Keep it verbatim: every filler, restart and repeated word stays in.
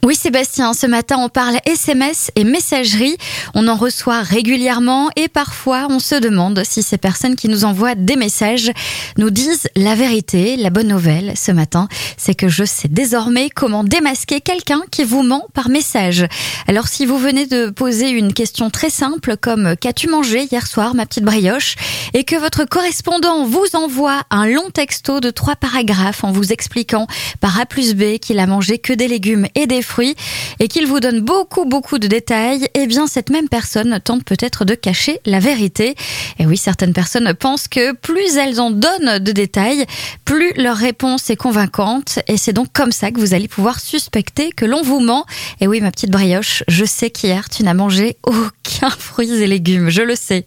Oui Sébastien, ce matin on parle S M S et messagerie. On en reçoit régulièrement et parfois on se demande si ces personnes qui nous envoient des messages nous disent la vérité. La bonne nouvelle ce matin, c'est que je sais désormais comment démasquer quelqu'un qui vous ment par message. Alors si vous venez de poser une question très simple comme « Qu'as-tu mangé hier soir ma petite brioche ?» et que votre correspondant vous envoie un long texto de trois paragraphes en vous expliquant par A plus B qu'il a mangé que des légumes et des fruits et qu'il vous donne beaucoup beaucoup de détails, eh bien cette même personne tente peut-être de cacher la vérité. Et oui, certaines personnes pensent que plus elles en donnent de détails, plus leur réponse est convaincante et c'est donc comme ça que vous allez pouvoir suspecter que l'on vous ment. Et oui, ma petite brioche, je sais qu'hier tu n'as mangé aucun fruits et légumes, je le sais.